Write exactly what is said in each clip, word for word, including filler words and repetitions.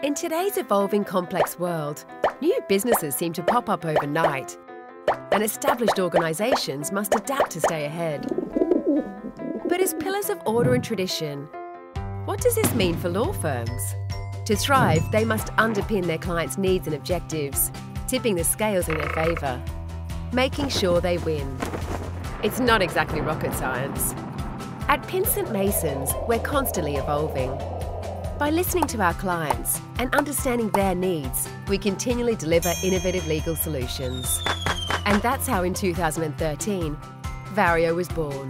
In today's evolving complex world, new businesses seem to pop up overnight, and established organisations must adapt to stay ahead. But as pillars of order and tradition, what does this mean for law firms? To thrive, they must underpin their clients' needs and objectives, tipping the scales in their favour, making sure they win. It's not exactly rocket science. At Pinsent Masons, we're constantly evolving. By listening to our clients and understanding their needs, we continually deliver innovative legal solutions. And that's how in two thousand thirteen, Vario was born.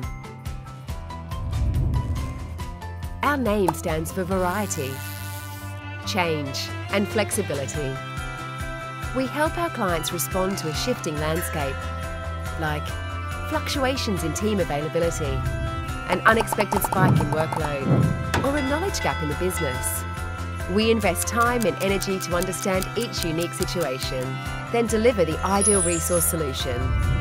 Our name stands for variety, change and flexibility. We help our clients respond to a shifting landscape, like fluctuations in team availability, an unexpected spike in workload, or a knowledge gap in the business. We invest time and energy to understand each unique situation, then deliver the ideal resource solution.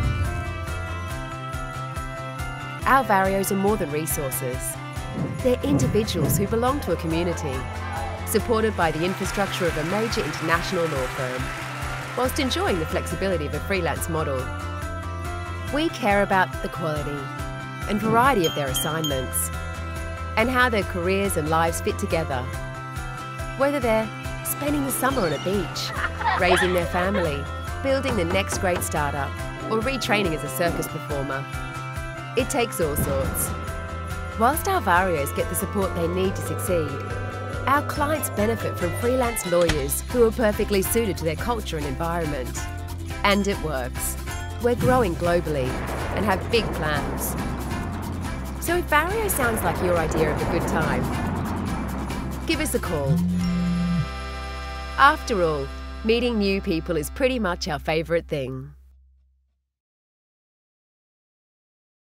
Our Varios are more than resources. They're individuals who belong to a community, supported by the infrastructure of a major international law firm, whilst enjoying the flexibility of a freelance model. We care about the quality and variety of their assignments, and how their careers and lives fit together. Whether they're spending the summer on a beach, raising their family, building the next great startup, or retraining as a circus performer. It takes all sorts. Whilst our Varios get the support they need to succeed, our clients benefit from freelance lawyers who are perfectly suited to their culture and environment. And it works. We're growing globally and have big plans. So if Vario sounds like your idea of a good time, give us a call. After all, meeting new people is pretty much our favourite thing.